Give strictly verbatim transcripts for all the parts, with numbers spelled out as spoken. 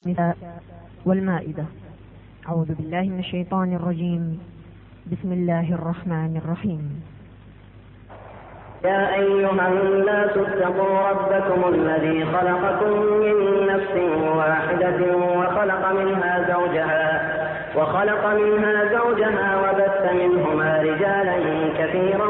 النساء والمائدة. أعوذ بالله من الشيطان الرجيم. بسم الله الرحمن الرحيم. يا أيها الناس اتقوا ربكم الذي خلقكم من نفس واحدة وخلق منها زوجها وخلق منها زوجها وبث منهما رجالا كثيرا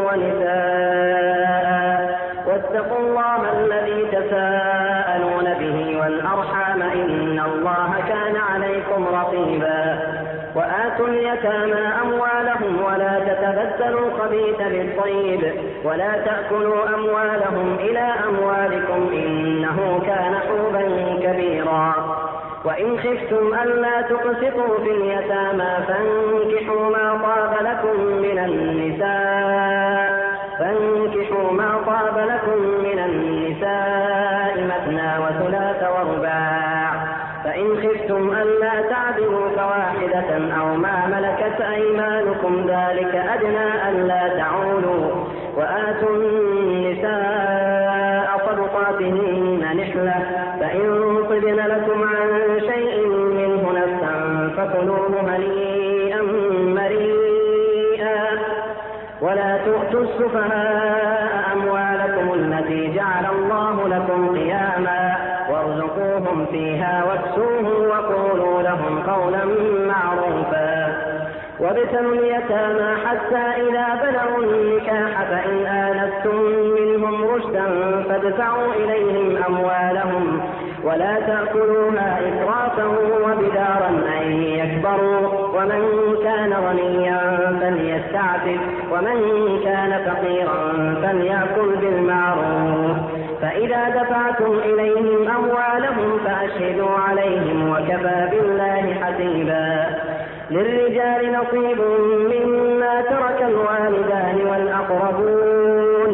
ونساء واتقوا الله الذي تساءلون به والأرحام إن الله كان عليكم رقيبا. وآتوا اليتامى أموالهم ولا تتبدلوا الخبيث بالطيب ولا تأكلوا أموالهم إلى أموالكم إنه كان حوبا كبيرا. وإن خفتم ألا تقسطوا في اليتامى فانكحوا ما طاب لكم من النساء فانكحوا ما طاب لكم من النساء مثنى وثلاث ورباع. فإن خفتم ألا تعدلوا فواحدة أو ما ملكت أيمانكم ذلك أدنى ألا تعولوا. وآتوا النساء صدقاتهن نحلة فإن طبن لكم عن شيء منه نفسا فكلوه هنيئا مريئا. ولا تؤتوا السفهاء أموالكم التي جعل الله لكم قياما وارزقوهم فيها واكسوهم وقولوا لهم قولا معروفا. وابتلوا اليتامى حتى إذا بلغوا النكاح فإن آنستم منهم رشدا فادفعوا إليهم أموالهم ولا تأكلوها إسرافا وبدارا أن يكبروا. ومن كان غنيا فليستعفف ومن كان فقيرا فليأكل بالمعروف. فإذا دفعتم إليهم أموالهم فأشهدوا عليهم وكفى بالله حسيبا. للرجال نصيب مما ترك الوالدان والأقربون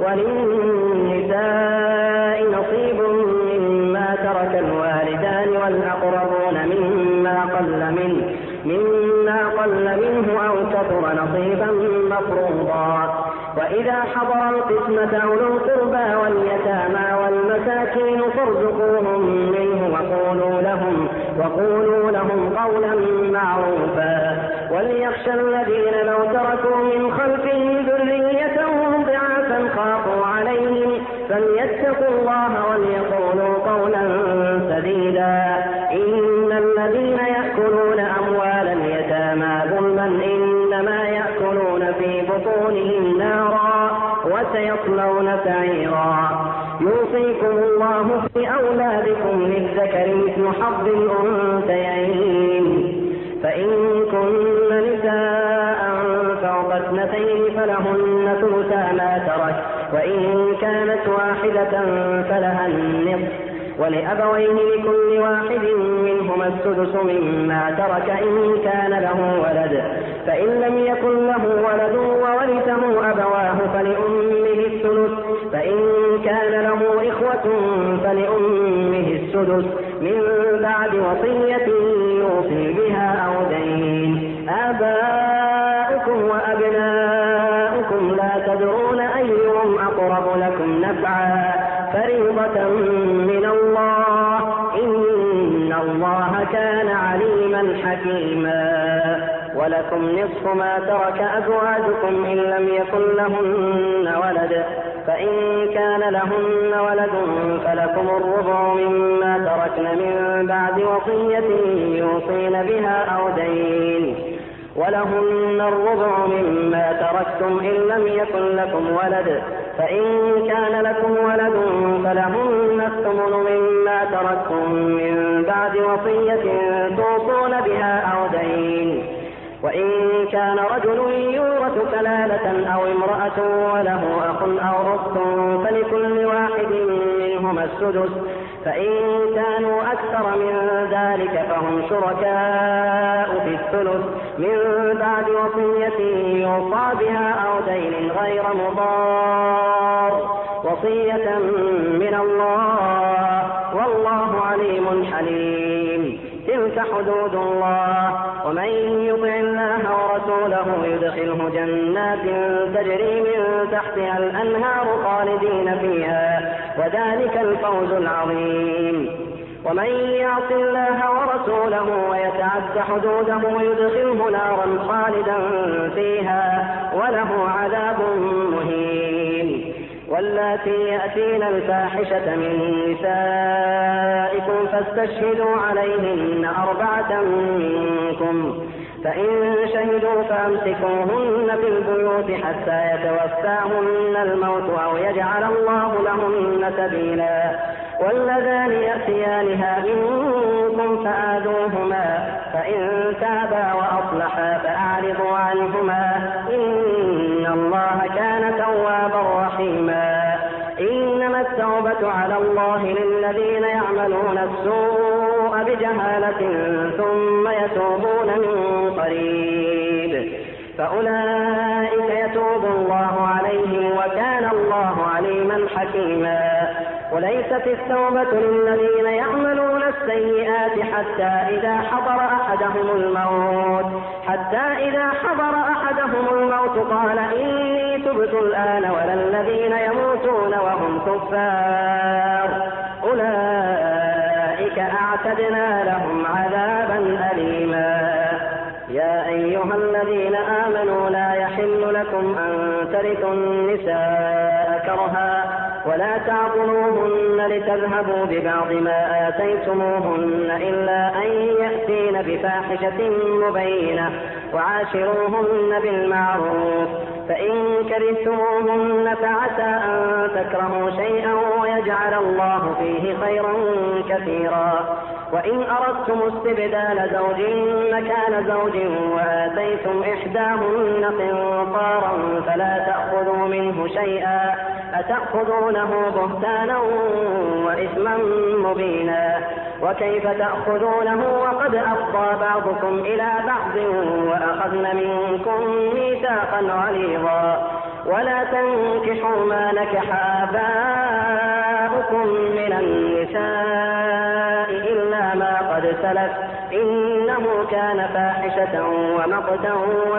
وللنساء نصيب مما ترك الوالدان والأقربون مما قل منه مما قل منه أو كثر نصيبا مفروضا. وإذا حضر القسمة أولو القربى واليتامى والمساكين فارزقوهم منه وقولوا لهم وقولوا لهم قولا معروفا. وليخشى الذين لو تركوا من خلفهم ذرية ضعافا خافوا عليهم فليتقوا الله وليقولوا قولا سديدا. إن الذين يأكلون أموال اليتامى ظلما إنما يأكلون في بطونهم نارا وسيصلون سعيرا. يوصيكم الله في أولادكم للذكر مثل حظ الأنثيين فإن كن نساء فوق اثنتين فلهن ثلثا ما ترك وإن كانت واحدة فلها النصف ولأبويه لكل واحد منهما السدس مما ترك إن كان له ولد. فإن لم يكن له ولد وورثه أبواه فلأمه الثلث فإن كان له إخوة فلأمه السدس من بعد وصية يوصي بها أو دين. آباؤكم وأبناؤكم لا تدرون أيهم أقرب لكم نفعا فريضة من الله إن الله كان عليما حكيما. ولكم نصف ما ترك أزواجكم إن لم يكن لهن ولد فإن كان لهن ولد فلكم الربع مما تركن من بعد وصية يوصين بها أو دين. ولهن الربع مما تركتم إن لم يكن لكم ولد فإن كان لكم ولد فلهن الثمن مما تركتم من بعد وصية توصون بها أو دين. وإن كان رجل يورث كلالة أو امرأة وله أخ أو أخت فلكل واحد منهما السدس فإن كانوا أكثر من ذلك فهم شركاء في الثلث من بعد وصية يوصى بها أو دين غير مضار وصية من الله والله عليم حليم. تلك حدود الله ومن يطع الله ورسوله يدخله جنات تجري من تحتها الأنهار خالدين فيها وذلك الفوز العظيم. ومن يعص الله ورسوله ويتعد حدوده يدخله نارا خالدا فيها وله عذاب مهين. واللاتي يأتين الفاحشة من نسائكم فاستشهدوا عليهن أربعة منكم، فإن شهدوا فأمسكوهن في البيوت حتى يتوفاهن الموت أو يجعل الله لهن سبيلا. واللذان يأتيانها منكم فآذوهما، فإن تابا وأصلحا فأعرضوا عنهما، إن الله كان توابا رحيما. إنما التوبة على الله للذين يعملون السوء بجهالة ثم يتوبون من قريب فأولئك يتوب الله عليهم وكان الله عليما حكيما. وليست التوبة للذين يعملون السيئات حتى إذا حضر أحدهم الموت حتى إذا حضر أحدهم الموت قال إني تبت الآن ولا الذين يموتون وهم كفار أولئك أعتدنا لهم عذابا أليما. يا أيها الذين آمنوا لا يحل لكم أن ترثوا النساء كرها ولا تعضلوهن لتذهبوا ببعض ما آتيتموهن إلا أن يأتين بفاحشة مبينة وعاشروهن بالمعروف، فإن كرهتموهن فعسى أن تكرهوا شيئا ويجعل الله فيه خيرا كثيرا. وإن أردتم استبدال زوج مكان زوج وآتيتم إحداهن قنطارا فلا تأخذوا منه شيئا أتأخذونه بهتانا وإثما مبينا. وكيف تأخذونه وقد أفضى بعضكم إلى بعض وأخذن منكم ميثاقا غليظا. ولا تنكحوا ما نكح آباؤكم من النساء إلا ما قد سلف إنه كان فاحشة ومقتا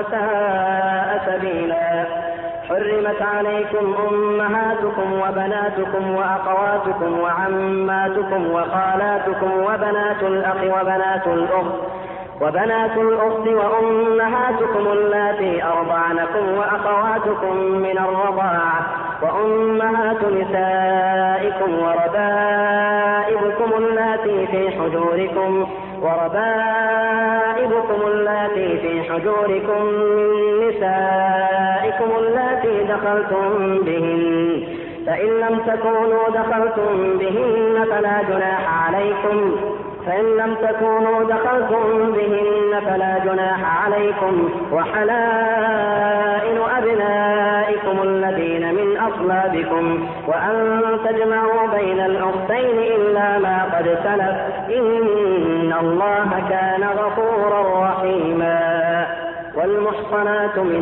وساء سبيلا. حرمت عليكم أمهاتكم وبناتكم وأخواتكم وعماتكم وخالاتكم وبنات الأخ وبنات الأخت وبنات الأخت وأمهاتكم اللاتي أرضعنكم وأخواتكم من الرضاعة وأمهات نسائكم وربائبكم اللاتي في حجوركم وربائبكم اللاتي في حجوركم من نسائكم اللاتي دخلتم بهن، فإن لم تكونوا دخلتم بهن فلا جناح عليكم فإن لم تكونوا دخلتم بهن فلا جناح عليكم. وحلائل أبنائكم الذين من أصلابكم وأن تجمعوا بين الأختين إلا ما قد سلف إن الله كان غفورا رحيما. والمحصنات من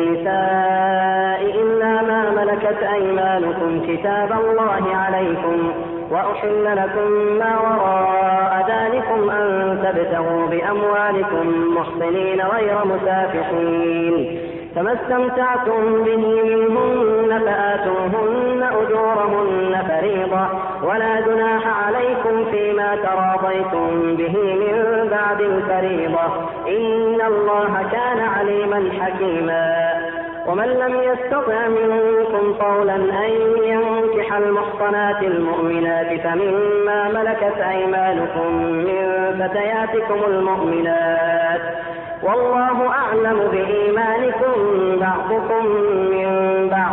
النساء إلا ما ملكت أيمانكم كتاب الله عليكم وأحل لكم ما وراء ذلكم أن تبتغوا بأموالكم محصنين غير مسافحين، فما استمتعتم به منهن فآتوهن أجورهن فريضة ولا جناح عليكم فيما تراضيتم به من بعد الفريضة إن الله كان عليما حكيما. ومن لم يستطع منكم قولا أن ينكح المحصنات المؤمنات فمما ملكت أيمانكم من فتياتكم المؤمنات والله أعلم بإيمانكم بعضكم من بعض،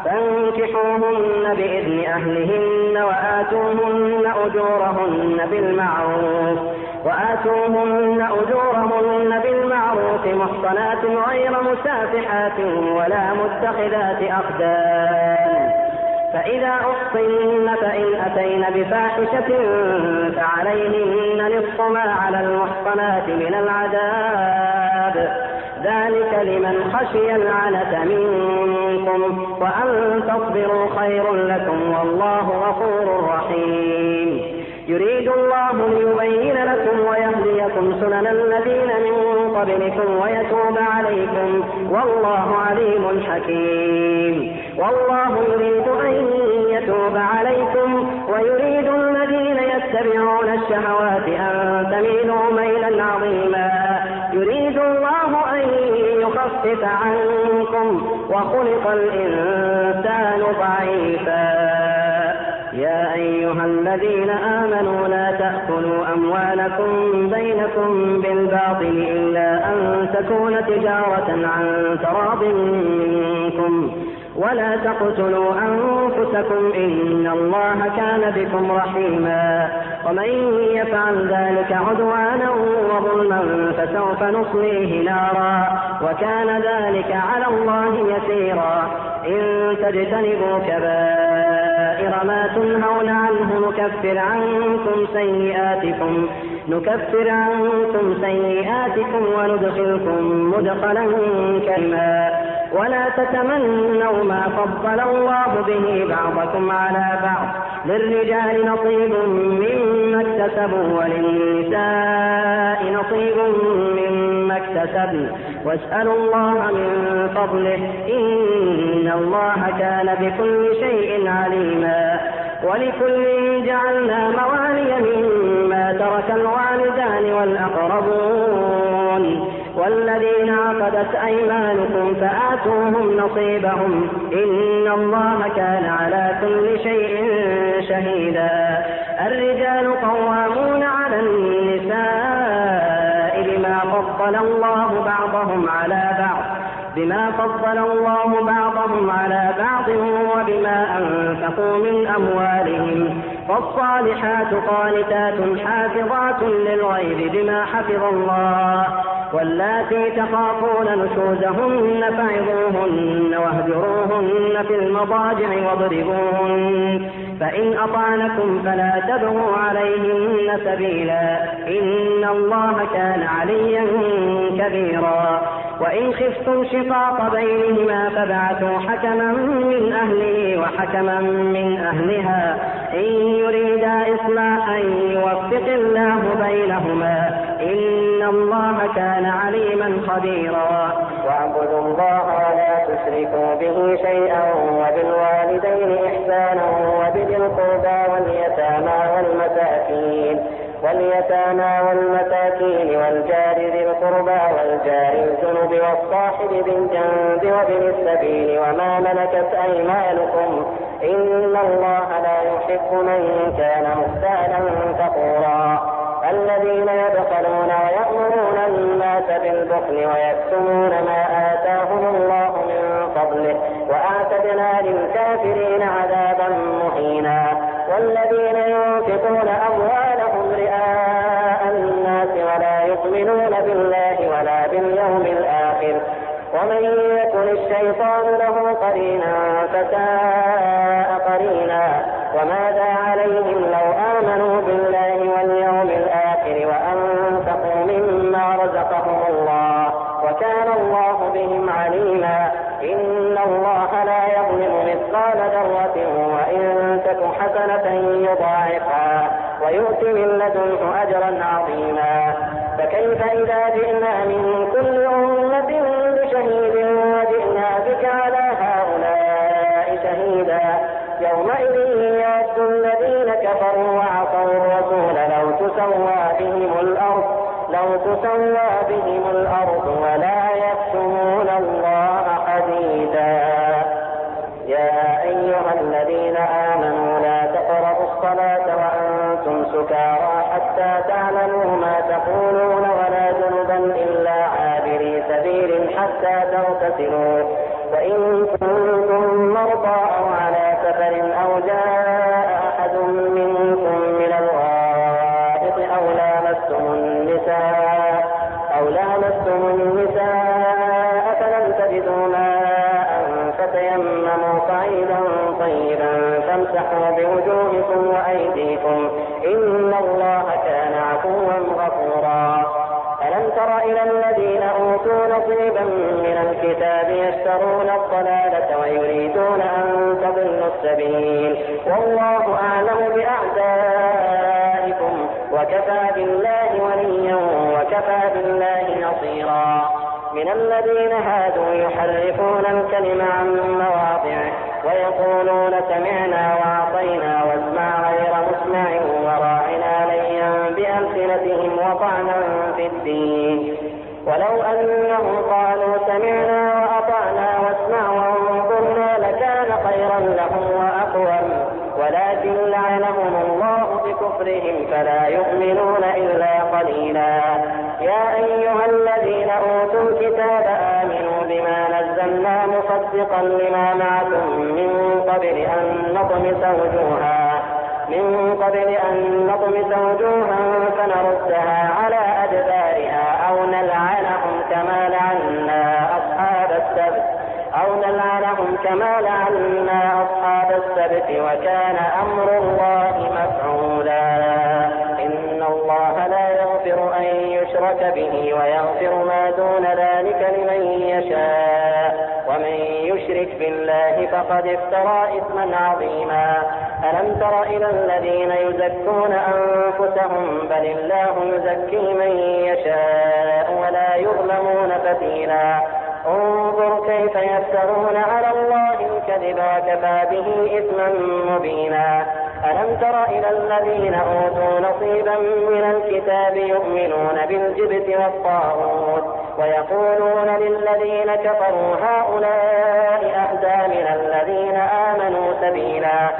فانكحوهن بإذن أهلهن وآتوهن أجورهن بالمعروف وآتوهن أجورهن بالمعروف محصنات غير مسافحات ولا متخذات أخدان. فإذا أحصن فإن أتين بفاحشة فعليهن نصف ما على المحصنات من العذاب، ذلك لمن خشي العنة منكم وأن تصبروا خير لكم والله غفور رحيم. يريد الله ليبين لكم ويهديكم سنن الذين من قبلكم ويتوب عليكم والله عليم حكيم. والله يريد أن يتوب عليكم ويريد الذين يتبعون الشهوات الشهوات أن تميلوا ميلا عظيما. يريد الله أن يخفف عنكم وخلق الإنسان ضعيفا. يا أيها الذين آمنوا لا تأكلوا أموالكم بينكم بالباطل إلا أن تكون تجارة عن تراض منكم ولا تقتلوا أنفسكم إن الله كان بكم رحيما. ومن يفعل ذلك عدوانا وظلما فسوف نصليه نارا وكان ذلك على الله يسيرا. إن تجتنبوا كبائر ما تنهون عنه نكفر عنكم سيئاتكم نكفر عنكم سيئاتكم وندخلكم مدخلا كريما. ولا تتمنوا ما فضل الله به بعضكم على بعض للرجال نصيب مما اكتسبوا وللنساء نصيب مما اكتسبن واسألوا الله من فضله إن الله كان بكل شيء عليما. ولكل جعلنا موالي مما ترك الوالدان والأقربون والذين عقدت أيمانكم فآتوهم نصيبهم إن الله كان على كل شيء شهيدا. الرجال قوامون على النساء بما فضل الله بعضهم على بعض بما فضل الله بعضهم على بعض وبما أنفقوا من أموالهم. فالصالحات قانتات حافظات للغيب بما حفظ الله. واللاتي تخافون نشوزهن فعظوهن واهجروهن في المضاجع واضربوهن فإن أطعنكم فلا تبغوا عليهن سبيلا إن الله كان عليا كبيرا. وإن خفتم شقاق بينهما فابعثوا حكما من أهله وحكما من أهلها إن يريدا إصلاحا يوفق الله بينهما إن الله كان عليما خبيرا. واعبدوا الله ولا تشركوا به شيئا وبالوالدين إحسانا وبذي القربى واليتامى والمساكين واليتامى والمساكين والجار ذي القربى والجار الجنب والصاحب بالجنب وابن السبيل وما ملكت أيمانكم إن الله لا يحب من كان مختالا فخورا. الذين يبخلون ويأمرون الناس بالبخل ويكتمون ما آتاهم الله من فضله وأعتدنا للكافرين عذابا مهينا. والذين ينفقون أموالهم رئاء الناس ولا يؤمنون بالله ولا باليوم الآخر ومن يكن الشيطان له قرينا فساء قرينا. وماذا عليهم لو آمنوا بالله واليوم الآخر وأنفقوا مما رزقهم الله وكان الله بهم عليما. إن الله لا يظلم مثقال ذرة وإن تك حسنة يضاعفها ويؤت من لدنه أجرا عظيما. فكيف إذا جئنا من كل أمة بشهيد وجئنا بك على هؤلاء شهيدا يومئذ يود الذين كفروا وعصوا الرسول لو تسوى بهم الأرض لو تسوى بهم الأرض ولا يكتمون الله حديدا. يا أيها الذين آمنوا لا تقربوا الصلاة وأنتم سكارى حتى تعلموا ما تقولون ولا جنبا إلا عابري سبيل حتى تغتسلوا وإن كنتم مرضى أو على سفر أو جاء أحد منكم من الغائط أو لامستم النساء أو لامستم النساء فلم تجدوا ماء فتيمموا صعيدا طيبا فامسحوا بوجوهكم وأيديكم إن الله كان عفوا غفورا. ألم تر إلى الذين أوتوا نصيبا من الكتاب يشترون الضلالة ويريدون أن تضلوا السبيل والله أعلم بأعدائكم وكفى بالله وليا وكفى بالله نصيرا. من الذين هادوا يحرفون الكلم عن مواضعه ويقولون سمعنا وعصينا واسمع غير مسمع وراعنا ليا وطعنا في الدين. ولو أنهم قالوا سمعنا وأطعنا واسمع وانظرنا لكان خيرا لهم وأقوم، ولكن لعنهم الله بكفرهم فلا يؤمنون إلا قليلا. يا أيها الذين أوتوا الكتاب آمنوا بما نزلنا مصدقا لما معكم من قبل أن نطمس وجوها من قبل أن نطمس وجوها فنردها على أدبارها أو نلعنهم كما لعنا أصحاب السبت أو نلعنهم كما لعنا أصحاب السبت وكان أمر الله مفعولا. إن الله لا يغفر أن يشرك به ويغفر ما دون ذلك لمن يشاء، ومن يشرك بالله فقد افترى إثما عظيما. ألم تر إلى الذين يزكون أنفسهم بل الله يزكي من يشاء ولا يظلمون فتيلا. انظر كيف يفترون على الله الكذب وكفى به إثما مبينا. ألم تر إلى الذين أوتوا نصيبا من الكتاب يؤمنون بالجبت والطاغوت ويقولون للذين كفروا هؤلاء أهدى من الذين آمنوا سبيلا.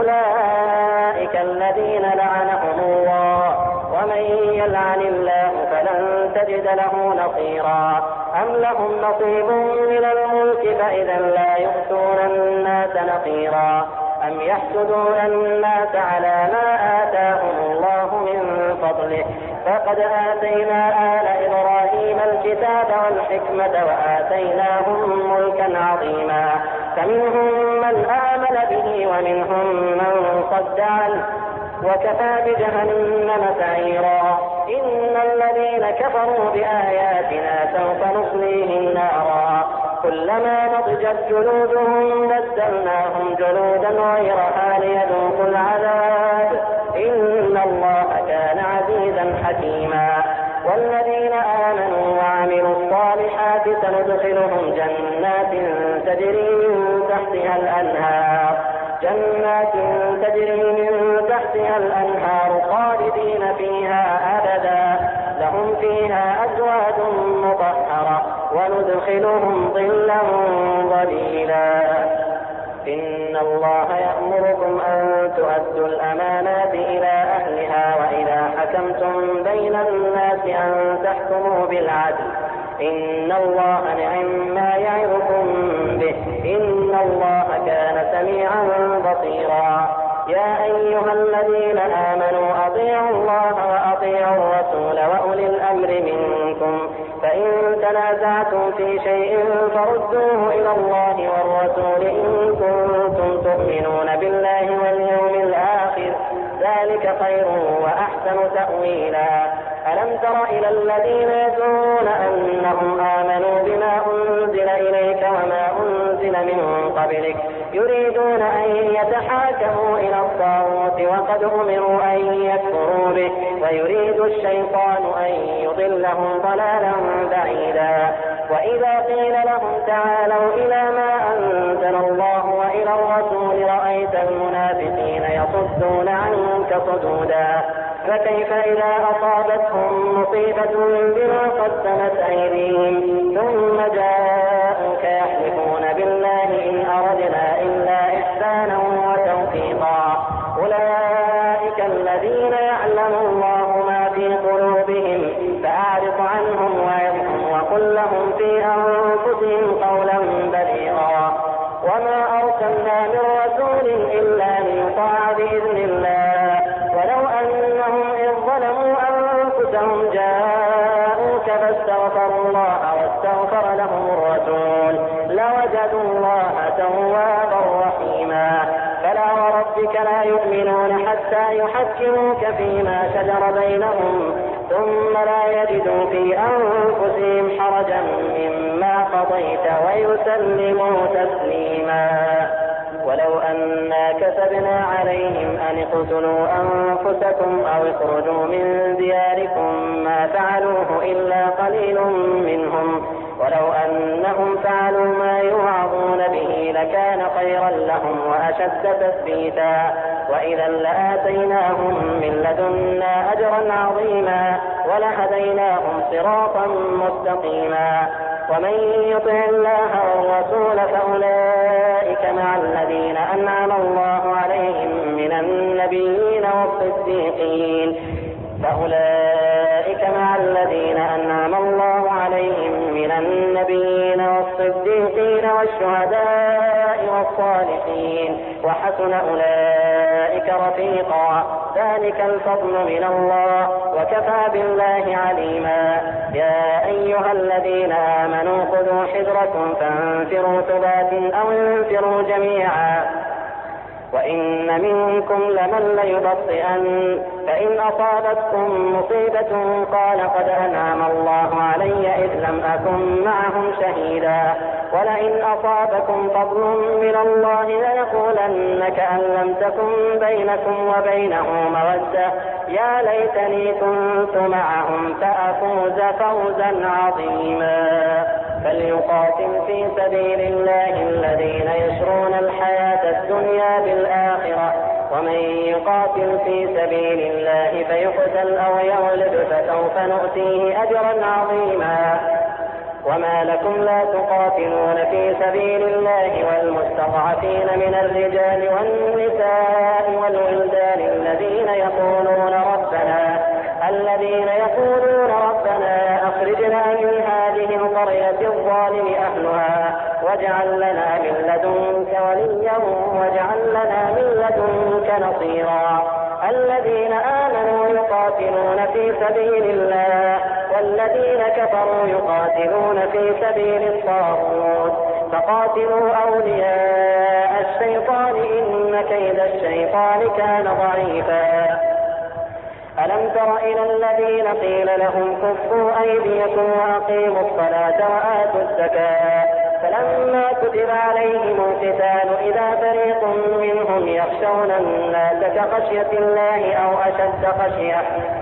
أولئك الذين لعنهم الله ومن يلعن الله فلن تجد له نصيرا. أم لهم نصيب من الملك فإذا لا يؤتون الناس نقيرا. أم يحسدون الناس على ما آتاهم الله من فضله فقد آتينا آل إبراهيم الكتاب والحكمة وآتيناهم ملكا عظيما. فمنهم من آمن به ومنهم من صد عنه وكفى بجهنم سعيرا. إن الذين كفروا بآياتنا سوف نصليهم نارا كلما نضجت جلودهم بدلناهم جلودا غيرها ليذوقوا العذاب إن الله كان عزيزا حكيما. والذين آمنوا وعملوا الصالحات سندخلهم جنات تجري من تحتها الأنهار جنات تجري من تحتها الأنهار خالدين فيها أبدا لهم فيها أزواج مطهرة وندخلهم ظلا ظليلا. إن الله يأمركم أن تؤدوا الأمانات إلى أهلها وإذا حكمتم بين الناس أن تحكموا بالعدل إن الله نعم ما يعظكم به إن الله كان سميعا بصيرا. يا أيها الذين آمنوا أطيعوا الله وأطيعوا الرسول وأولي الأمر منكم فإن تنازعتم في شيء فردوه إلى الله والرسول إن كنتم تؤمنون بالله واليوم الآخر ذلك خير وأحسن تأويلا. ألم تر إلى الذين يزعمون أنهم آمنوا بما أنزل إليك وما أنزل من قبلك يريدون أن يتحاكموا إلى الطاغوت وقد أمروا أن يكفروا به ويريد الشيطان أن يضلهم ضلالا بعيدا. وإذا قيل لهم تعالوا إلى ما أنزل الله وإلى الرسول رأيت المنافقين يصدون عنك صدودا. فكيف إذا أصابتهم مصيبة بما قدمت أيديهم ثم جاءوك يحلفون بالله إن أردنا إلا إحسانا وتوفيقا أولئك الذين يعلم الله ما في قلوبهم فأعرض عنهم وعظهم وقل لهم في أنفسهم قولا بليغا. وما أرسلنا من رسول إلا ليطاع بإذن الله ولو أنهم إذ ظلموا أنفسهم جاءوك فاستغفروا الله واستغفر لهم الرسول لوجدوا الله توابا رحيما. فلا وربك لا يؤمنون حتى يحكموك فيما شجر بينهم ثم لا يجدوا في أنفسهم حرجا مما قضيت ويسلموا تسليما. ولو أنا كتبنا عليهم أن اقتلوا أنفسكم أو اخرجوا من دياركم ما فعلوه إلا قليل منهم ولو أنهم فعلوا ما يوعظون به لكان خيرا لهم وأشد تثبيتا. وإذا لآتيناهم من لدنا أجرا عظيما ولهديناهم صراطا مستقيما. ومن يطع الله والرسول فأولئك مع الذين أنعم الله عليهم من النبيين والصديقين فأولئك مع الذين أنعم الله عليهم من النبيين والصديقين والشهداء والصالحين وحسن أولئك رفيقا. ذلك الفضل من الله وكفى بالله عليما. يا أيها الذين آمنوا خذوا حذركم فانفروا ثبات أو انفروا جميعا وإن منكم لمن ليبطئن فإن أصابتكم مصيبة قال قد أنعم الله علي إذ لم أكن معهم شهيدا ولئن أصابكم فضل من الله ليقولن كأن لم تكن بينكم وبينه مودة يا ليتني كنت معهم فأفوز فوزا عظيما. فليقاتل في سبيل الله الذين يشرون الحياة الدنيا بالآخرة ومن يقاتل في سبيل الله فيقتل أو يغلب فسوف نؤتيه أجرا عظيما. وما لكم لا تقاتلون في سبيل الله والمستضعفين من الرجال والنساء والولدان الذين يقولون ربنا الذين يقولون ربنا أخرجنا من هذه القرية الظالم أهلها واجعل لنا من لدنك وليا واجعل لنا من لدنك نصيرا. الذين آمنوا يقاتلون في سبيل الله والذين كفروا يقاتلون في سبيل الطاغوت فقاتلوا أولياء الشيطان إن كيد الشيطان كان ضعيفا. ألم تر إلى الذين قيل لهم كفوا أيديكم وأقيموا الصلاة وآتوا الزكاة فلما كتب عليهم القتال إذا فريق منهم يخشون الناس كخشية الله أو أشد خشية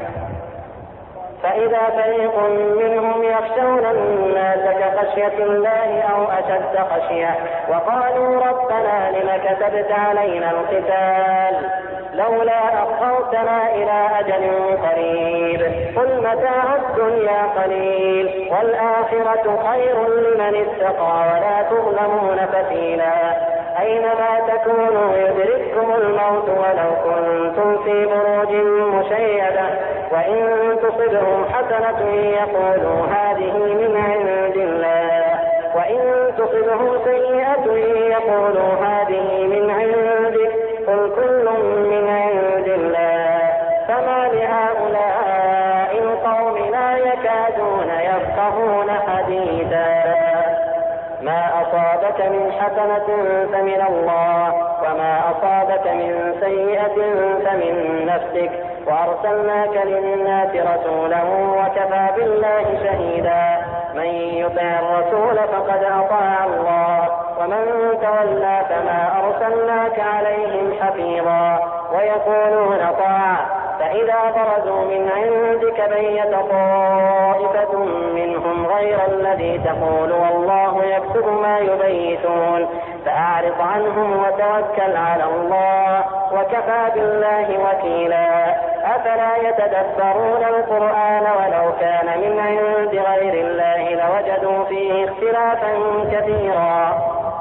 فإذا فريق منهم يخشون الناس كخشية الله أو أشد خشية وقالوا ربنا لم كتبت علينا القتال لولا أخرتنا إلى أجل قريب قل متاع الدنيا قليل والآخرة خير لمن اتقى ولا تظلمون فتيلا. أينما تكونوا يدرككم الموت ولو كنتم في بروج مشيدة وإن تصبهم حسنة يقولوا هذه من عند الله وإن تصبهم سيئة يقولوا هذه من عندك قل كل من عند الله. فما لهؤلاء القوم لا يكادون يفقهون حديثا. ما أصابك من حسنة فمن الله وما أصابك من سيئة فمن نفسك وأرسلناك للناس رسولا وكفى بالله شهيدا. من يطع الرسول فقد أطاع الله ومن تولى فما أرسلناك عليهم حفيظا. ويقولون طاعة فإذا برزوا من عندك بيت طائفة منهم غير الذي تقول والله يكتب ما يبيتون فأعرض عنهم وتوكل على الله وكفى بالله وكيلا. أفلا يتدبرون القرآن ولو كان من عند غير الله لوجدوا فيه اختلافا كثيرا.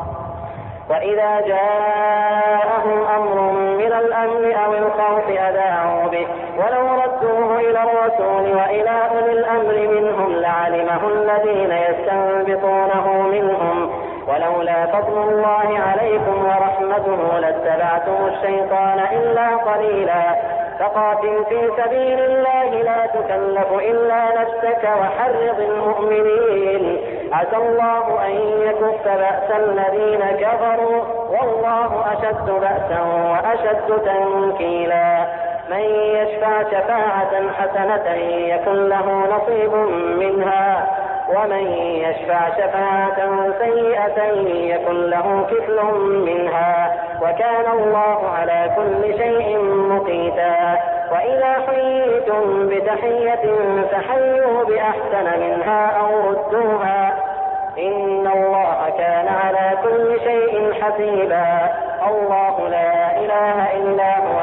وإذا جاءهم أمر من الأمن أو الخوف أذاعوا به ولو ردوه إلى الرسول وإلى أولي الأمر منهم لعلمه الذين يستنبطونه منهم ولولا فضل الله عليكم ورحمته لاتبعتم الشيطان إلا قليلا. فقاتل في سبيل الله لا تكلف إلا نفسك وحرض المؤمنين عسى الله أن يكف بأس الذين كفروا والله أشد بأسا وأشد تنكيلا. من يشفع شفاعة حسنة يكن له نصيب منها ومن يشفع شفاعة سيئة يكن له كفل منها وكان الله على كل شيء مقيتا. وإذا حييتم بتحية فحيوا بأحسن منها أو ردوها إن الله كان على كل شيء حسيبا. الله لا إله إلا هو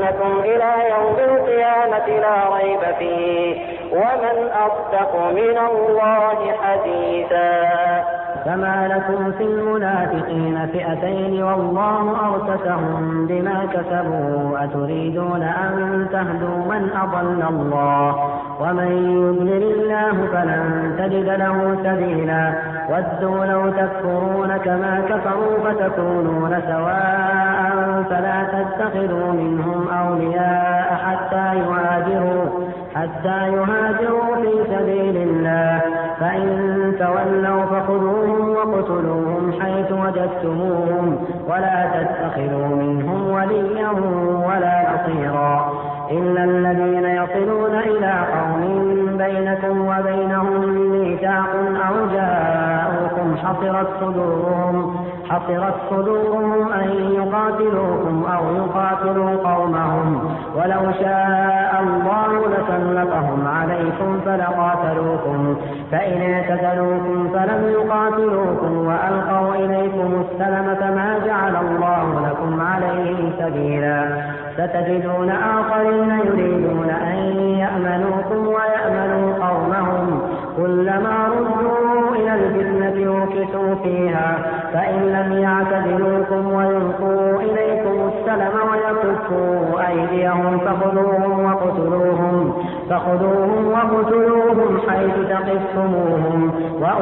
لكم إلى يوم القيامة لا ريب فيه ومن أصدق من الله حديثا. فما لكم في المنافقين فئتين والله أركسهم بما كسبوا أتريدون أن تهدوا من أضل الله ومن يضلل الله فلن تجد له سبيلا. ودوا لو تكفرون كما كفروا فتكونون سواء فلا تتخذوا منهم أولياء حتى يهاجروا حتى يهاجروا في سبيل الله فإن تولوا فخذوهم وقتلوهم حيث وجدتموهم ولا تتخذوا منهم وليا ولا نصيرا إلا الذين يصلون إلى قوم بينكم وبينهم ميثاق أو جاءوكم حصرت صدورهم حصرت صدورهم أن يقاتلوكم أو يقاتلوا قومهم ولو شاء الله لسلطهم عليكم فلقاتلوكم فإن اعتزلوكم فلم يقاتلوكم وألقوا إليكم السلم فما جعل الله لكم عليهم سبيلا. ستجدون آخرين يريدون أن يأمنوكم ويأمنوا قومهم كلما ردوا إلى الفتنة اركسوا فيها فإن لم يعتزلوكم ويلقوا إليكم السلم ويكفوا أيديهم فخذوهم وقتلوهم فخذوهم وقتلوهم حيث ثقفتموهم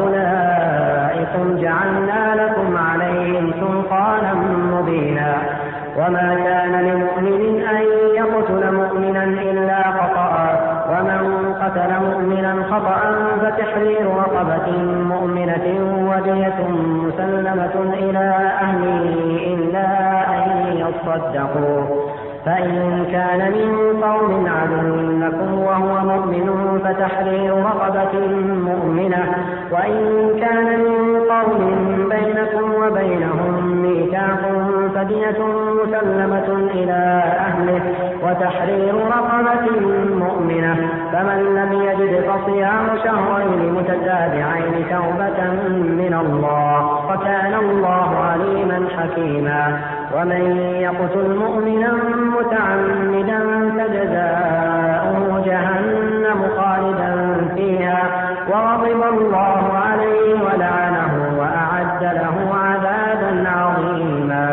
وأولئكم جعلنا لكم عليهم سلطانا مبينا. وما كان لمؤمن أن يقتل مؤمنا إلا خطأ ومن قتل مؤمنا خطأ فتحرير رقبة مؤمنة ودية مسلمة إلى أهله إلا أن يصدقوا فإن كان من قوم عدو لكم وهو مؤمن فتحرير رقبة مؤمنة وإن كان من قوم بينكم وبينهم ميثاق فدية مسلمة إلى أهله وتحرير رقبة مؤمنة فمن لم يجد فصيام شهرين متتابعين توبة من الله وكان الله عليما حكيما. ومن يقتل مؤمنا متعمدا فجزاؤه جهنم خالدا فيها وغضب الله عليه ولعنه وأعد له عذابا عظيما.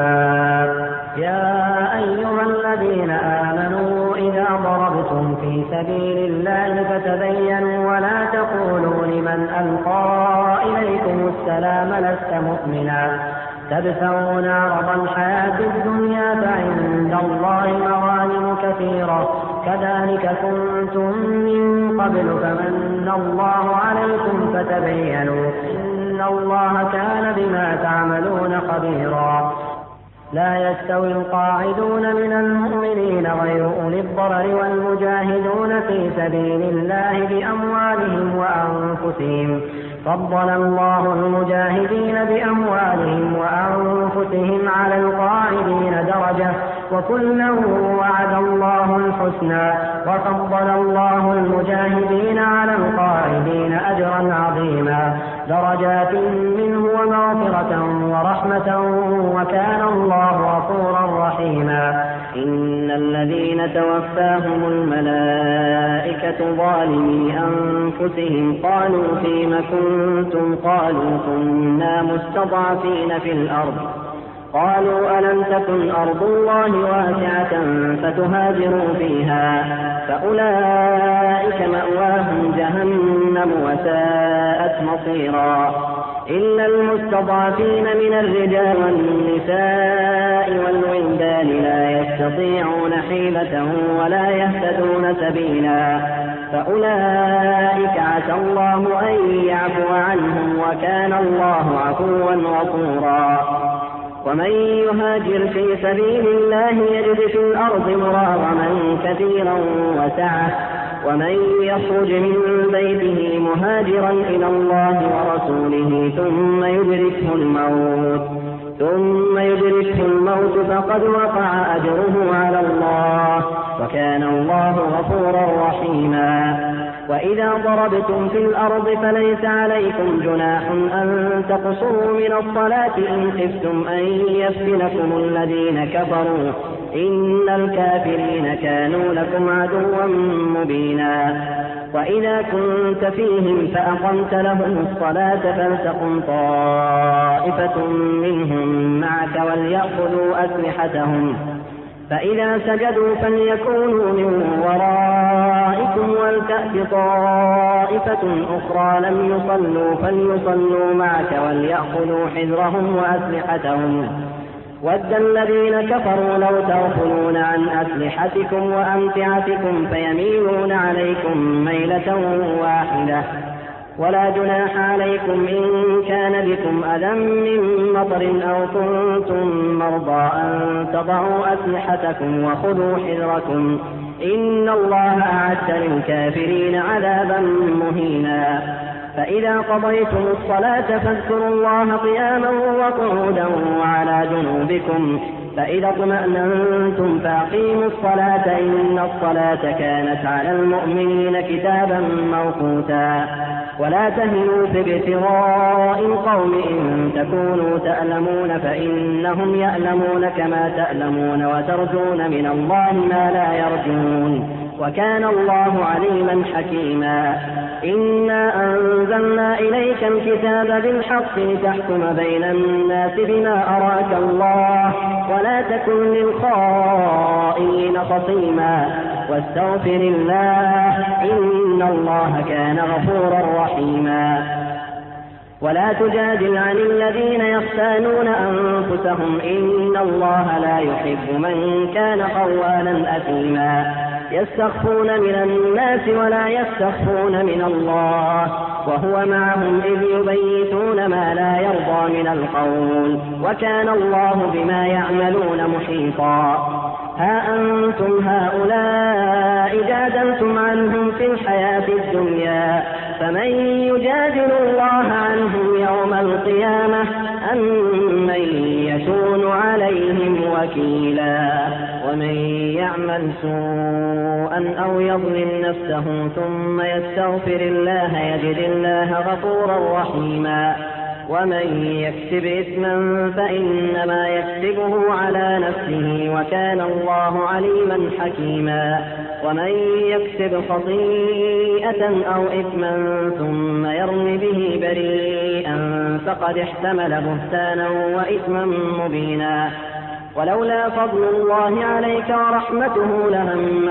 يا أيها الذين آمنوا إذا ضربتم في سبيل الله فتبينوا ولا تقولوا لمن ألقى إليكم السلام لست مؤمنا تبتغون عرض الحياة الدنيا فعند الله مغانم كثيرة كذلك كنتم من قبل فمن الله عليكم فتبينوا إن الله كان بما تعملون خبيرا. لا يستوي القاعدون من المؤمنين غير أولي الضرر والمجاهدون في سبيل الله بأموالهم وأنفسهم فضل الله المجاهدين بأموالهم وأنفسهم على القاعدين درجة وكلا وعد الله الحسنى وفضل الله المجاهدين على القاعدين أجرا عظيما درجات منه ومغفرة ورحمة وكان الله غفورا رحيما. إن الذين توفاهم الملائكة ظالمي أنفسهم قالوا فيم كنتم قالوا كنا مستضعفين في الأرض قالوا ألم تكن أرض الله واسعة فتهاجروا فيها فأولئك مأواهم جهنم وساءت مصيرا إلا المستضعفين من الرجال والنساء والولدان لا يستطيعون حيلة ولا يهتدون سبيلا فأولئك عسى الله أن يعفو عنهم وكان الله عفوا غفورا. ومن يهاجر في سبيل الله يجد في الأرض مراغما كثيرا وسعة ومن يخرج من بيته مهاجرا إلى الله ورسوله ثم يدركه الموت ثم يدركه الموت فقد وقع أجره على الله وكان الله غفورا رحيما. وإذا ضربتم في الأرض فليس عليكم جناح أن تقصروا من الصلاة إن خفتم أن يفتنكم الذين كفروا إن الكافرين كانوا لكم عدوا مبينا. وإذا كنت فيهم فأقمت لهم الصلاة فلتقم طائفة منهم معك وليأخذوا أسلحتهم، فإذا سجدوا فليكونوا من ورائكم ولتأت طائفة أخرى لم يصلوا فليصلوا معك وليأخذوا حذرهم وأسلحتهم. ود الذين كفروا لو تغفلون عن أسلحتكم وأمتعتكم فيميلون عليكم ميلة واحدة. ولا جناح عليكم إن كان بكم أذى من مطر أو كنتم مرضى أن تضعوا أسلحتكم وخذوا حذركم، إن الله أعد للكافرين عذابا مهينا. فإذا قضيتم الصلاة فاذكروا الله قياما وقعودا وعلى جنوبكم، فإذا اطمأننتم فأقيموا الصلاة إن الصلاة كانت على المؤمنين كتابا موقوتا. ولا تهنوا في ابتغاء القوم إن تكونوا تألمون فإنهم يألمون كما تألمون وترجون من الله ما لا يرجون، وكان الله عليما حكيما. إنا أنزلنا إليك الكتاب بالحق لتحكم بين الناس بما أراك الله ولا تكن للخائنين خصيما، واستغفر الله إن الله كان غفورا رحيما. ولا تجادل عن الذين يختانون أنفسهم إن الله لا يحب من كان خوانا أثيما. يستخفون من الناس ولا يستخفون من الله وهو معهم إذ يبيتون ما لا يرضى من القول، وكان الله بما يعملون محيطا. ها أنتم هؤلاء جادلتم عنهم في الحياة الدنيا، فمن يجادل الله عنهم يوم القيامة أم من يكون عليهم وكيلا. ومن يعمل سوءا أو يظلم نفسه ثم يستغفر الله يجد الله غفورا رحيما. ومن يكسب إثما فإنما يكسبه على نفسه وكان الله عليما حكيما. ومن يكسب خطيئة أو إثما ثم يرم به بريئا فقد احتمل بهتانا وإثما مبينا. ولولا فضل الله عليك ورحمته لهم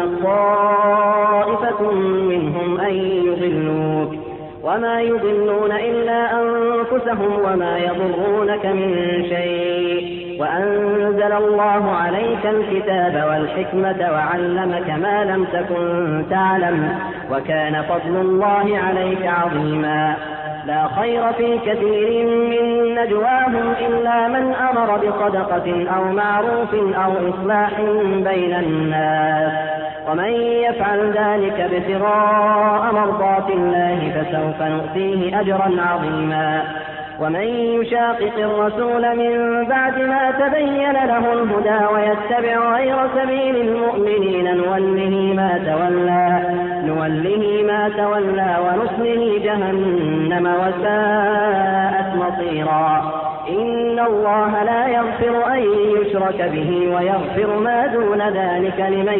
طائفة منهم أن يضلوك وما يضلون إلا أنفسهم وما يضرونك من شيء. وأنزل الله عليك الكتاب والحكمة وعلمك ما لم تكن تعلم وكان فضل الله عليك عظيما. لا خير في كثير من نجواهم إلا من أمر بصدقة أو معروف أو إصلاح بين الناس، ومن يفعل ذلك ابتغاء مرضات الله فسوف نؤتيه أجرا عظيما. ومن يشاقق الرسول من بعد ما تبين له الهدى ويتبع غير سبيل المؤمنين نوله ما تولى نوله ما تولى ونصله جهنم وساءت مصيرا. إن الله لا يغفر أن يشرك به ويغفر ما دون ذلك لمن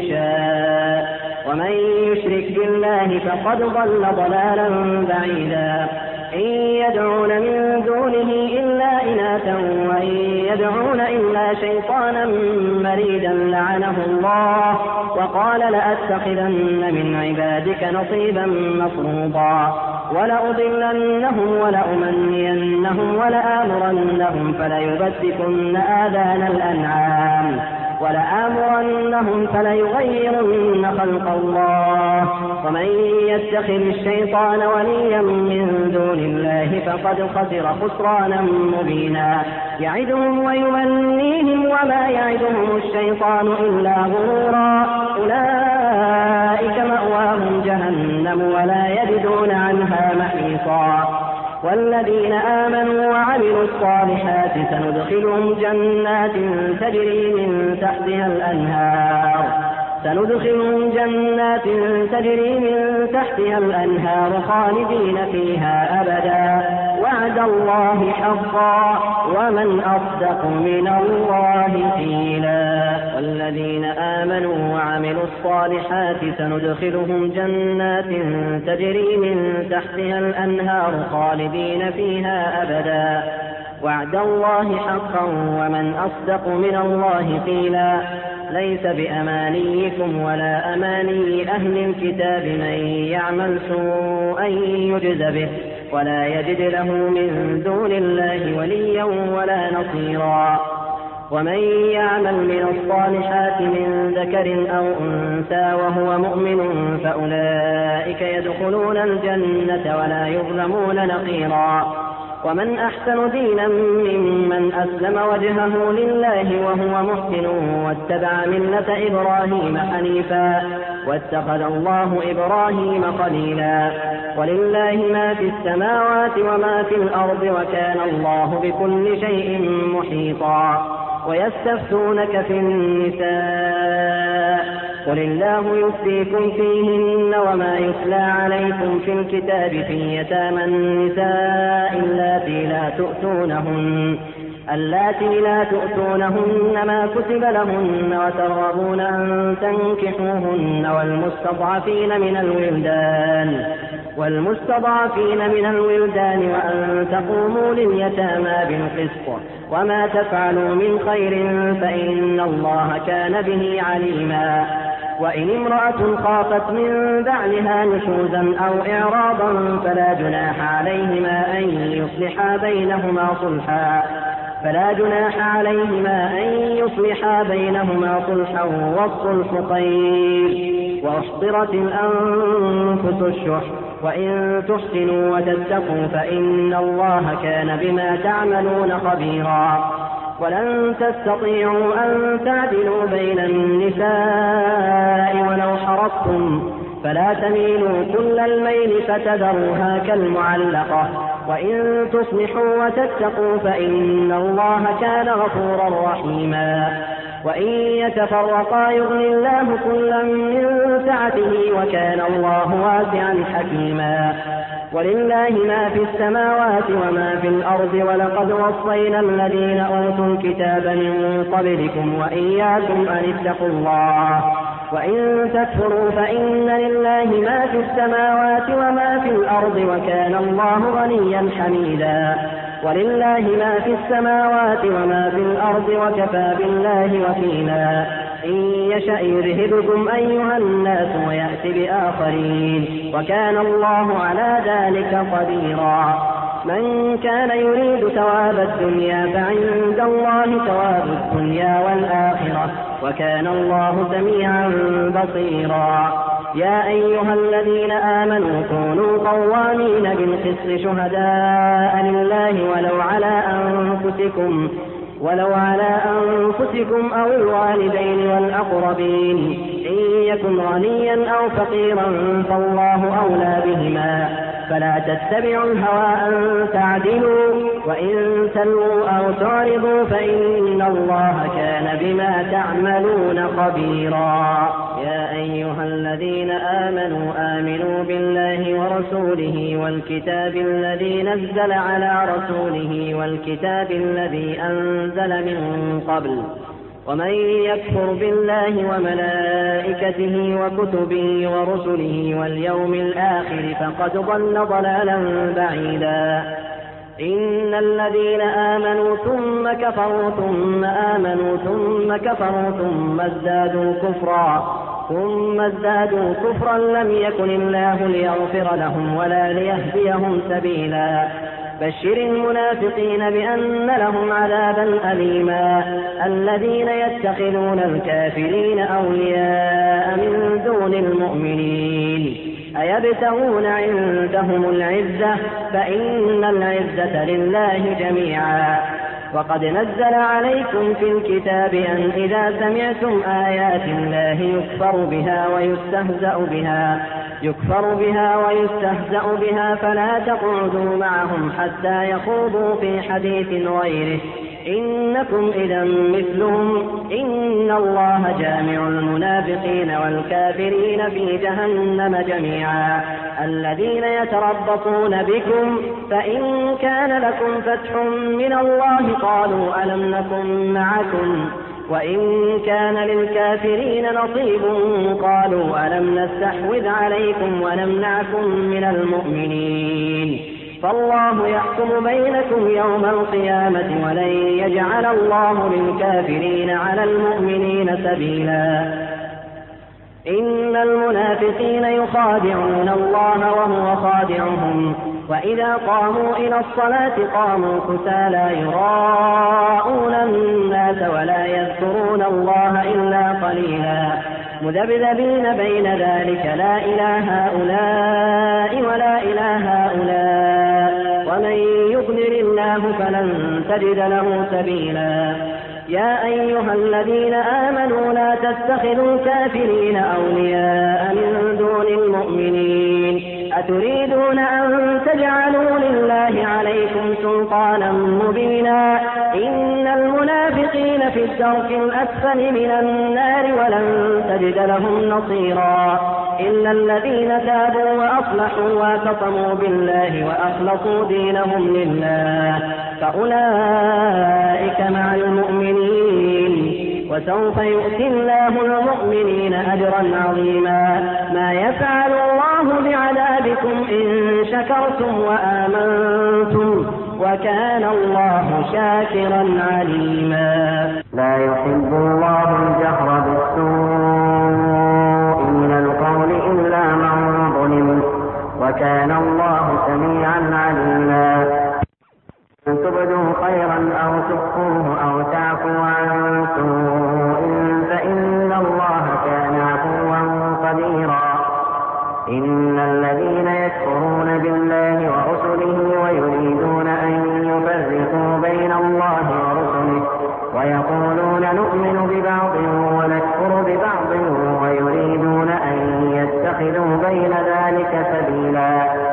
يشاء، ومن يشرك بالله فقد ضل ضلالا بعيدا. إن يدعون من دونه إلا إناثا وإن يدعون إلا شيطانا مريدا لعنه الله وقال لأتخذن من عبادك نصيبا مفروضا. ولأضلنهم ولأمنينهم ولآمرنهم فليبتكن آذان الأنعام ولآمرنهم فليغيرن خلق الله. ومن يتخذ الشيطان وليا من دون الله فقد خسر خسرانا مبينا. يعدهم ويمنيهم وما يعدهم الشيطان إلا غرورا. أولئك مأواهم جهنم ولا يجدون عنها محيصا. والذين آمنوا وعملوا الصالحات سندخلهم جنات تجري من تحتها الأنهار سندخلهم جنات تجري من تحتها الأنهار خالدين فيها أبدا وعد الله حقا ومن أصدق من الله قيلا. والذين آمنوا وعملوا الصالحات سندخلهم جنات تجري من تحتها الأنهار خالدين فيها أبدا وعد الله حقا ومن أصدق من الله قيلا. ليس بأمانيكم ولا أماني أهل الكتاب من يعمل سوءا يجز به ولا يجد له من دون الله وليا ولا نصيرا. ومن يعمل من الصالحات من ذكر أو أنثى وهو مؤمن فأولئك يدخلون الجنة ولا يظلمون نقيرا. ومن أحسن دينا ممن أسلم وجهه لله وهو محسن واتبع ملة إبراهيم حنيفا واتخذ الله إبراهيم خليلا. ولله ما في السماوات وما في الأرض وكان الله بكل شيء محيطا. ويستفتونك في النساء قل الله يفتيكم فيهن وما يتلى عليكم في الكتاب في يتامى النساء اللاتي لا تؤتونهن اللاتي لا تؤتونهن ما كتب لهن وترغبون أن تنكحوهن والمستضعفين من الولدان والمستضعفين من الولدان وأن تقوموا لليتامى بالقسط وما تفعلوا من خير فإن الله كان به عليما. وإن امرأة خافت من بعلها نشوزا أو إعراضا فلا جناح عليهما أن يصلحا بينهما صلحا فلا جناح عليهما أن يصلحا بينهما صلحا والصلح خير. وأحضرت الأنفس الشح وإن تحسنوا وتتقوا فإن الله كان بما تعملون خبيرا. ولن تستطيعوا أن تعدلوا بين النساء ولو حرصتم فلا تميلوا كل الميل فتذروها كالمعلقة وإن تصلحوا وتتقوا فإن الله كان غفورا رحيما. وإن يتفرقا يغني الله كلا من سعته وكان الله واسعا حكيما. ولله ما في السماوات وما في الأرض ولقد وصينا الذين أوتوا الكتاب من قبلكم وإياكم أن اتقوا الله وإن تكفروا فإن لله ما في السماوات وما في الأرض وكان الله غنيا حميدا. ولله ما في السماوات وما في الأرض وكفى بالله وكيلا. إن يشأ يذهبكم أيها الناس ويأت بآخرين وكان الله على ذلك قديرا. من كان يريد ثواب الدنيا فعند الله ثواب الدنيا والآخرة وكان الله سميعا بصيرا. يا أيها الذين آمنوا كونوا قوامين بالقسط شهداء لله ولو على أنفسكم ولو على أنفسكم أو الوالدين والأقربين إن يكن غنيا أو فقيرا فالله أولى بهما فلا تتبعوا الهوى أن تعدلوا وإن تلووا أو تعرضوا فإن الله كان بما تعملون خبيرا. يا أيها الذين آمنوا آمنوا بالله ورسوله والكتاب الذي نزل على رسوله والكتاب الذي أنزل من قبل ومن يكفر بالله وملائكته وكتبه ورسله واليوم الآخر فقد ضل ضلالا بعيدا. إن الذين آمنوا ثم كفروا ثم آمنوا ثم كفروا ثم ازدادوا كفرا ثم ازدادوا كفرا لم يكن الله ليغفر لهم ولا ليهديهم سبيلا. بشر المنافقين بأن لهم عذابا أليما. الذين يتخذون الكافرين أولياء من دون المؤمنين أيبتغون عندهم العزة فإن العزة لله جميعا. وقد نزل عليكم في الكتاب أن إذا سمعتم آيات الله يكفر بها ويستهزأ بها يكفر بها ويستهزأ بها فلا تقعدوا معهم حتى يخوضوا في حديث غيره إنكم إذا مثلهم إن الله جامع المنافقين والكافرين في جهنم جميعا الذين يتربصون بكم فإن كان لكم فتح من الله قالوا ألم نكن معكم وإن كان للكافرين نصيب قالوا ألم نستحوذ عليكم ونمنعكم من المؤمنين فالله يحكم بينكم يوم القيامة ولن يجعل الله للكافرين على المؤمنين سبيلا إن المنافقين يخادعون الله وهو خادعهم وإذا قاموا إلى الصلاة قاموا كسالى يراءون الناس ولا يذكرون الله إلا قليلا مذبذبين بين ذلك لا إله هؤلاء ولا إله هؤلاء ومن يضلل الله فلن تجد له سبيلا يا أيها الذين آمنوا لا تتخذوا الكافرين أولياء من دون المؤمنين أتريدون أن تجعلوا لله عليكم سلطانا مبينا إن المنافقين في الدرك الأسفل من النار ولن تجد لهم نصيرا إلا الذين تابوا وأصلحوا واعتصموا بالله وأخلصوا دينهم لله فأولئك مع المؤمنين وسوف يؤتي الله المؤمنين أجرا عظيما ما يفعل الله بعذابكم إن شكرتم وآمنتم وكان الله شاكرا عليما لا يحب الله الجهر بالسوء من القول إلا من ظلم وكان الله سميعا عليما إن تبدوا خيرا أو تخفوه أو تعفوا عن سوء فإن الله كان عفوا قديرا إن الذين يكفرون بالله ورسله ويريدون أن يفرقوا بين الله ورسله ويقولون نؤمن ببعض ونكفر ببعض ويريدون أن يتخذوا بين ذلك سبيلا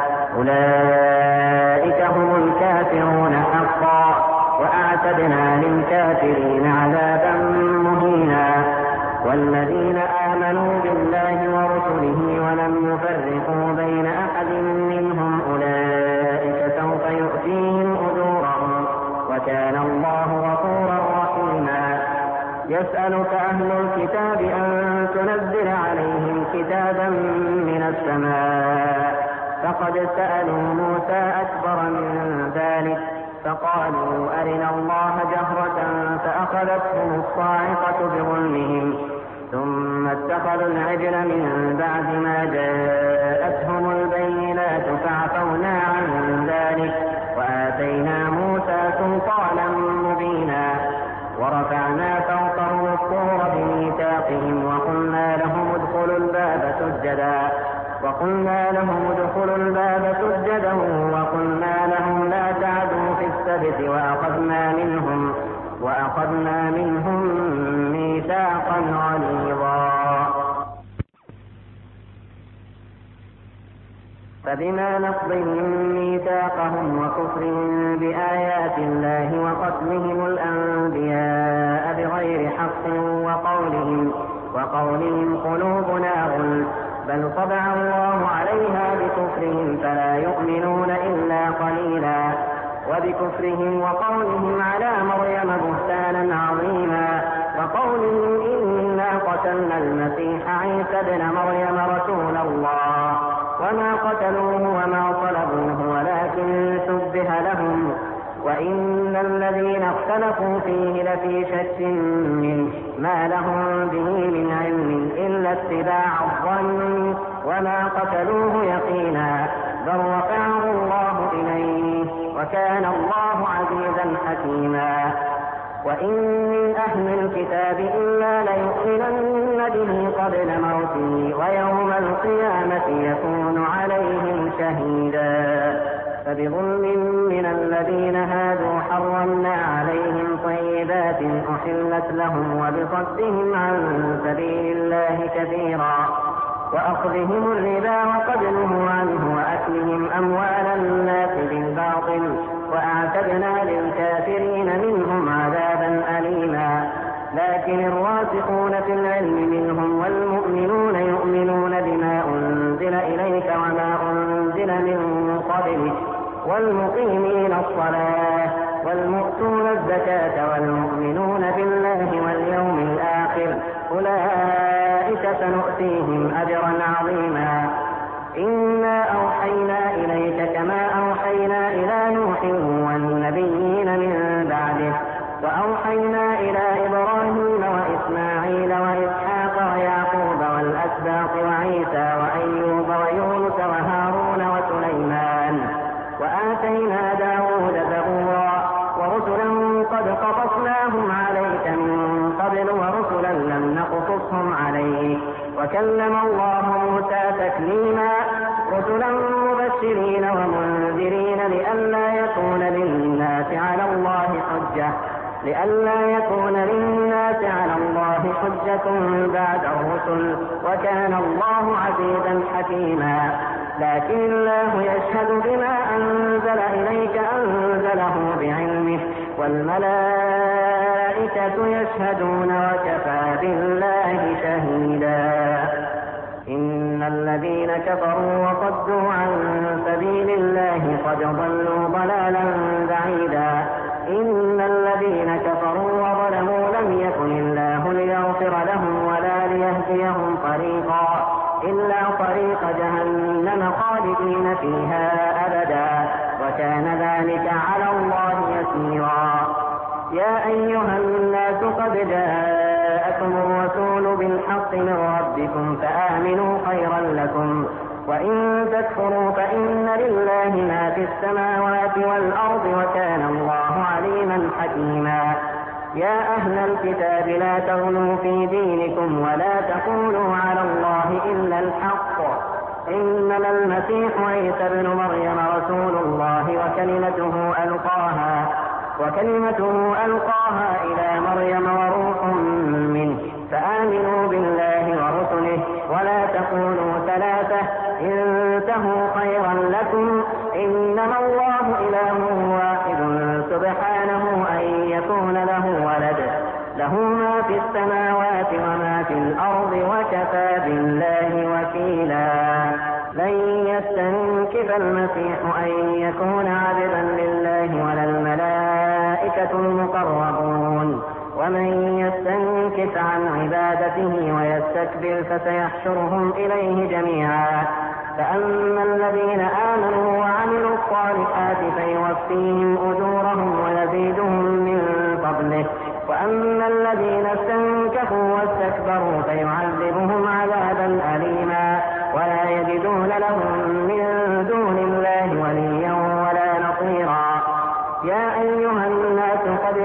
أولئك هم الكافرون حقا وأعتدنا للكافرين عذابا مهينا والذين آمنوا بالله ورسله ولم يفرقوا بين أحد منهم أولئك سوف يؤتيهم أجورهم وكان الله غفورا رحيما يسألك أهل الكتاب أن تنزل عليهم كتابا من السماء فقد سألوا موسى أكبر من ذلك فقالوا أرنا الله جهرة فأخذتهم الصاعقة بظلمهم ثم اتخذوا العجل من بعد ما جاءتهم البينات فعفونا عن ذلك وآتينا موسى سلطانا مبينا ورفعنا فوقهم الطور بميثاقهم وقلنا لهم ادخلوا الباب سجدا وقلنا لهم ادخلوا الباب سجدا وقلنا لهم لا تعدوا في السبت وأخذنا منهم وأخذنا منهم ميثاقا غليظا فبما نقضهم ميثاقهم وكفرهم بآيات الله وقتلهم الأنبياء بغير حق وقولهم وقولهم قلوبنا غلف بل طبع الله عليها بكفرهم فلا يؤمنون إلا قليلا وبكفرهم وقولهم على مريم بهتانا عظيما وقولهم إنا قتلنا المسيح عيسى ابن مريم رسول الله وما قتلوه وما صلبوه ولكن شبه لهم وإن الذين اختلفوا فيه لفي شك منه ما لهم به من علم إلا اتباع الظن وما قتلوه يقينا بل رفعه الله إليه وكان الله عزيزا حكيما وإن من أهل الكتاب إلا ليؤمنن به قبل موته ويوم القيامة يكون عليهم شهيدا فبظلم من الذين هادوا حرمنا عليهم طيبات أحلت لهم وبصدهم عن سبيل الله كثيرا وأخذهم الربا وقد نهوا عنه وأكلهم أموال الناس بالباطل وأعتدنا للكافرين منهم أنزل من قبلك والمقيمين الصلاة والمؤتون الزكاة والمؤمنون بالله واليوم الآخر أولئك سنؤتيهم أجرا عظيما. إنا أوحينا إليك كما أوحينا إلى نوح والنبيين من بعده وأوحينا إلى إبراهيم وإسماعيل وإسحاق ويعقوب والأسباط وعيسى وأيوب ويونس وهارون وسليمان وآتينا داود زبورا ورسلا قد قصصناهم عليك من قبل ورسلا لم نقصصهم عليك وكلم الله موسى تكليما رسلا مبشرين ومنذرين لئلا يكون للناس على الله حجة لئلا يكون للناس على الله حجة بعد الرسل وكان الله عزيزا حكيما. لكن الله يشهد بما أنزل إليك أنزله بعلمه والملائكة يشهدون وكفى بالله شهيدا. إن الذين كفروا وصدوا عن سبيل الله قد ضلوا ضلالا بعيدا. إن الذين كفروا وظلموا لم يكن الله ليغفر لهم ولا ليهديهم طريقا إلا طريق جهنم خالدين فيها أبدا وكان ذلك على الله يسيرا. يا أيها الناس قد جاءكم الرسول بالحق من ربكم فآمنوا خيرا لكم وإن تكفروا فإن لله ما في السماوات والأرض وكان الله عليما حكيما. يا أهل الكتاب لا تغلوا في دينكم ولا تقولوا على الله إلا الحق إنما المسيح عيسى ابن مريم رسول الله وكلمته ألقاها وكلمته ألقاها إلى مريم وروح منه فآمنوا بالله ورسله ولا تقولوا ثلاثة انتهوا خيرا لكم إنما الله إله واحد سبحانه أن يكون له ولد له ما في السماوات وما في الأرض وكفى بالله وكيلا. لن يستنكف المسيح أن يكون عبدا لله ولا الملائكة المقربون ومن يستنكف عن عبادته ويستكبر فسيحشرهم إليه جميعا. فأما الذين آمنوا وعملوا الصالحات فيوفيهم أجورهم ويزيدهم من فضله وأما الذين استنكفوا واستكبروا فيعذبهم عذابا أليما ولا يجدون لهم من دون الله وليا ولا نصيرا. يا أيها الناس قد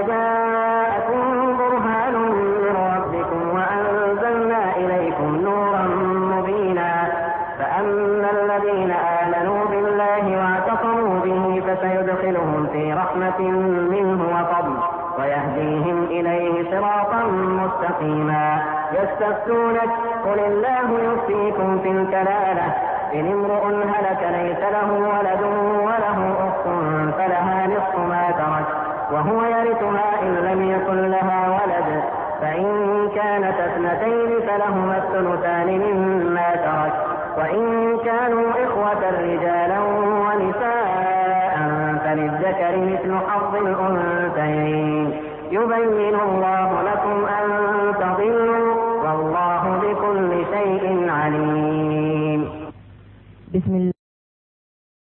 جاءكم برهان من ربكم وأنزلنا إليكم نورا مبينا. فأما الذين آمنوا بالله واعتصموا به فسيدخلهم في رحمة منه وفضل ويهديهم إليه صراطا مستقيما. يستفتونك قل الله يفتيكم في الكلالة إن امرؤ هلك ليس له ولد وله أخت فلها نصف ما ترك وهو يرثها إن لم يكن لها ولد فإن كانت اثنتين فلهما الثلثان مما ترك وإن كانوا إخوة رجالا ونساء فللذكر مثل حظ الأنثيين يبين الله لكم أن تضلوا والله بكل شيء عليم. بسم الله